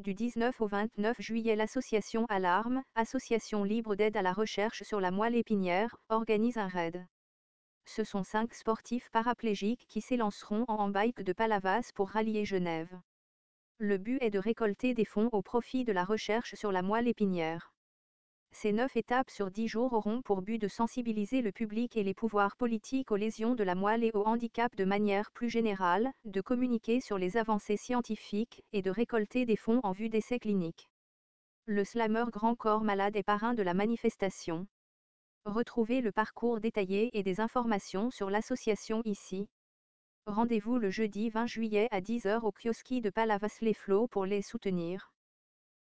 Du 19 au 29 juillet, l'association Alarme, association libre d'aide à la recherche sur la moelle épinière, organise un raid. Ce sont 5 sportifs paraplégiques qui s'élanceront en bike de Palavas pour rallier Genève. Le but est de récolter des fonds au profit de la recherche sur la moelle épinière. Ces 9 étapes sur 10 jours auront pour but de sensibiliser le public et les pouvoirs politiques aux lésions de la moelle et au handicap de manière plus générale, de communiquer sur les avancées scientifiques et de récolter des fonds en vue d'essais cliniques. Le slammer Grand Corps Malade est parrain de la manifestation. Retrouvez le parcours détaillé et des informations sur l'association ici. Rendez-vous le jeudi 20 juillet à 10 h au kiosque de Palavas-les-Flots pour les soutenir.